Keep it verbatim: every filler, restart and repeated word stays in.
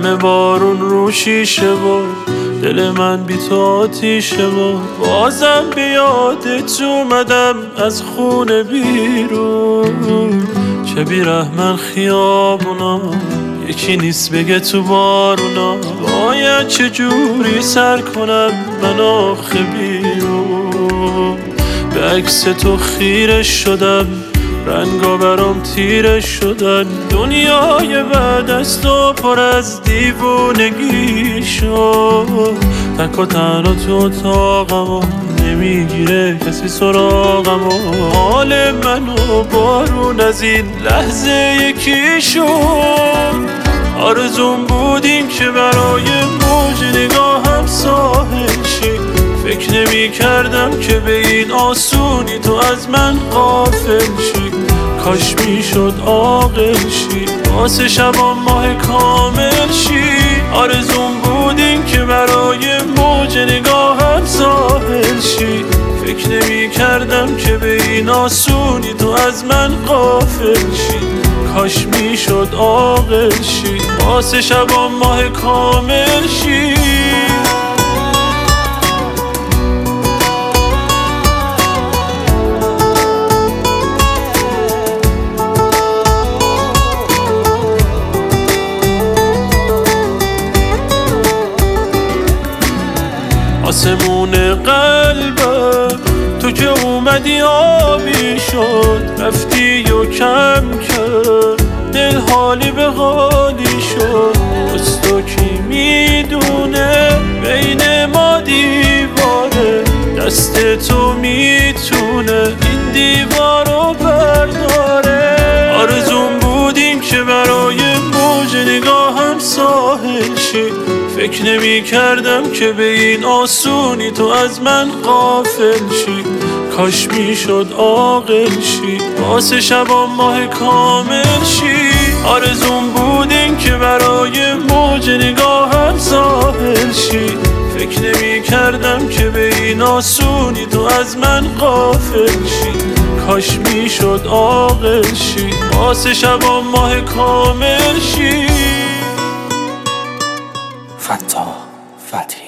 همه بارون رو شیشه و دل من بی تو آتیشه و بازم به یادت اومدم از خونه بیرون. چه بیرحمن خیابونا، یکی نیست بگه تو بارونا. باید چجوری سر کنم من آخه بیرون. به عکس تو خیره شدم، رنگا برام تیره شدن. دنیای بعد از تو پر از دیوونگی شد. تک و تنها تو اتاقم و نمیگیره کسی سراغم و حال منو بارون از این لحظه یکی شد. آرزوم بودیم که برای موج نگاهم ساحل شی. فکر نمی کردم که به این آسونی تو از من غافل شی. کاش می شد عاقل شی، واسه شبا ماه کامل شی. آرزوم بودیم که برای موج نگاهم ساحل شی. فکر نمی کردم که به این آسونی تو از من غافل شی. کاش می شد عاقل شی، واسه شبا ماه کامل شی. آسمون قلبم تو که اومدی آبی شد. رفتی و کم کم دل حالی به حالی شد. از تو کی میدونه بین ما دیواره، دست تو میتونه این دیوارو برداره. آرزوم بودیم که برای موج نگاهم ساحل شی. فکر نمی کردم که به این آسونی تو از من غافل شی. کاش می شد عاقل شی، واسه شبا ماه کامل شی. آرزوم بودیم که برای موج نگاهم ساحل شی. فکر نمی کردم که به این آسونی تو از من غافل شی. کاش می شد عاقل شی، واسه شبا ماه کامل شی. فتا فتی